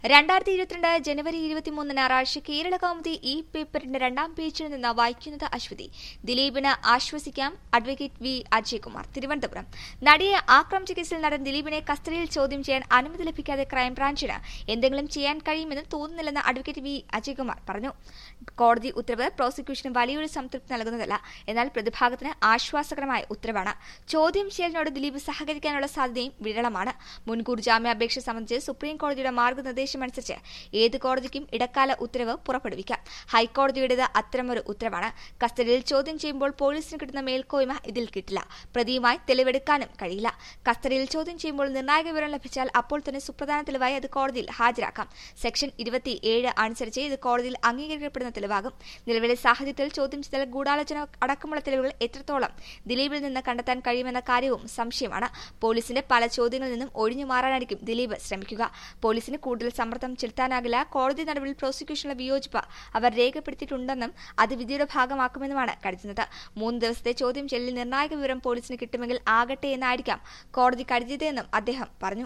2022 ജനുവരി 23 ഞായറാഴ്ച കേരള കൗമുദി ഈ പേപ്പറിന്റെ രണ്ടാം പേജിൽ നിന്ന് വായിക്കുന്നത് അശ്വതി. ദിലീപിന് ആശ്വസിക്കാം അഡ്വക്കേറ്റ് വി അജയ്കുമാർ. തിരുവനന്തപുരം. നടിയെ ആക്രമിച്ച കേസിൽ നടൻ ദിലീപിനെ കസ്റ്റഡിയിൽ ചോദ്യം ചെയ്യാൻ അനുമതി ലഭിക്കാതെ ക്രൈംബ്രാഞ്ചിന് എന്തെങ്കിലും ചെയ്യാൻ കഴിയുമെന്ന് തോന്നുന്നില്ലെന്ന് അഡ്വക്കേറ്റ് വി അജയ്കുമാർ പറഞ്ഞു. കോടതി ഉത്തരവ് പ്രോസിക്യൂഷന് വലിയൊരു സംതൃപ്തി നൽകുന്നതല്ല. എന്നാൽ പ്രതിഭാഗത്തിന് ആശ്വാസകരമായ ഉത്തരവാണ്. ചോദ്യം ചെയ്യലിനോട് ദിലീപ് സഹകരിക്കാനുള്ള സാധ്യതയും വിരളമാണ്. മുൻകൂർ ജാമ്യാപേക്ഷ സംബന്ധിച്ച് സുപ്രീം കോടതിയുടെ മാർഗനിർദ്ദേശം അനുസരിച്ച് ഏത് കോടതിക്കും ഇടക്കാല ഉത്തരവ് പുറപ്പെടുവിക്കാം. ഹൈക്കോടതിയുടേത് അത്തരമൊരു ഉത്തരവാണ്. കസ്റ്റഡിയിൽ ചോദ്യം ചെയ്യുമ്പോൾ പോലീസിന് കിട്ടുന്ന മേൽക്കോയ്മ ഇതിൽ കിട്ടില്ല. പ്രതിയുമായി തെളിവെടുക്കാനും കഴിയില്ല. കസ്റ്റഡിയിൽ ചോദ്യം ചെയ്യുമ്പോൾ നിർണായക വിവരം ലഭിച്ചാൽ അപ്പോൾ തന്നെ സുപ്രധാന തെളിവായി അത് കോടതിയിൽ ഹാജരാക്കാം. സെക്ഷൻ 27 അനുസരിച്ച് ഇത് കോടതിയിൽ അംഗീകരിക്കപ്പെടുന്ന തെളിവാകും. നിലവിലെ സാഹചര്യത്തിൽ ചോദ്യം ചെയ്താൽ ഗൂഢാലോചന അടക്കമുള്ള തെളിവുകൾ എത്രത്തോളം ദിലീപിൽ നിന്ന് കണ്ടെത്താൻ കഴിയുമെന്ന കാര്യവും സംശയമാണ്. പോലീസിന്റെ പല ചോദ്യങ്ങളിൽ നിന്നും ഒഴിഞ്ഞു മാറാനായിരിക്കും ദിലീപ് ശ്രമിക്കുക. പോലീസിന് കൂടുതൽ സമ്മർദ്ദം ചെലുത്താനാകില്ല. കോടതി നടപടിയിൽ പ്രോസിക്യൂഷനുള്ള വിയോജിപ്പ് അവർ രേഖപ്പെടുത്തിയിട്ടുണ്ടെന്നും അത് വിധിയുടെ ഭാഗമാക്കുമെന്നുമാണ് കരുതുന്നത്. 3 ദിവസത്തെ ചോദ്യം ചെയ്യലിൽ നിർണായക വിവരം പോലീസിന് കിട്ടുമെങ്കിൽ ആകട്ടെ എന്നായിരിക്കാം കോടതി കരുതിയതെന്നും അദ്ദേഹം പറഞ്ഞു.